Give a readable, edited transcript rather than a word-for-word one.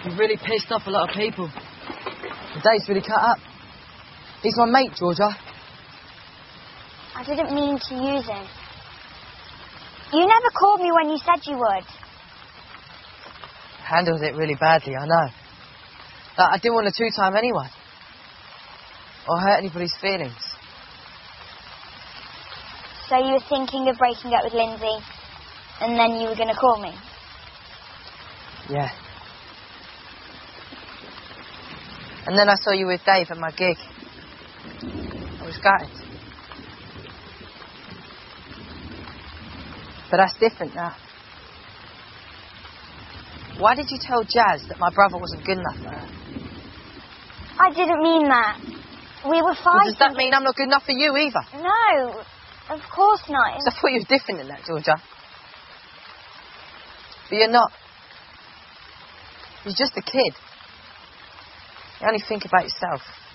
You've really pissed off a lot of people. The date's really cut up. He's my mate, Georgia. I didn't mean to use him. You never called me when you said you would. Handled it really badly, I know. I didn't want to two-time anyone. Or hurt anybody's feelings. So you were thinking of breaking up with Lindsay, and then you were going to call me? Yeah. And then I saw you with Dave at my gig. I was gutted. But that's different now. Why did you tell Jazz that my brother wasn't good enough for her? I didn't mean that. We were fighting. Well, does that mean I'm not good enough for you either? No, of course not. I thought you were different than that, Georgia. But you're not. You're just a kid. You only think about yourself.